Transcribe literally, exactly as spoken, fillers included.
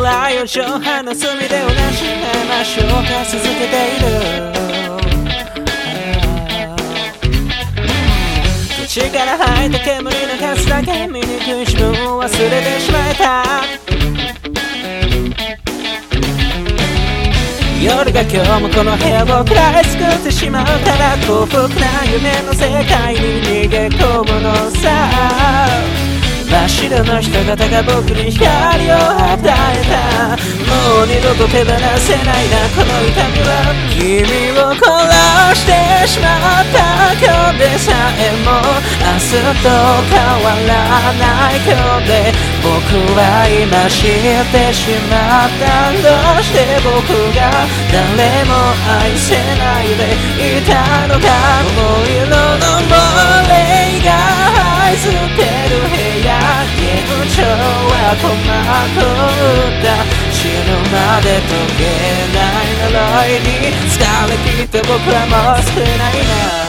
は四畳半の隅で同じ話を続けている。口から吐いた煙の数だけ醜い自分を忘れてしまえた。夜が今日もこの部屋を暗い作ってしまうから幸福な夢の世界に逃げ込むのさ。真っ白の人々が僕に光を与えた。もう二度と手放せないなこの痛みは。君を殺してしまった今日でさえも明日と変わらない今日で僕は今知ってしまった。どうして僕が誰も愛せないでいたのか。桃色の漏れが這いずってる部屋。現状は鼓膜打った死ぬまで解けない呪いに疲れ切って僕はもう少ないな。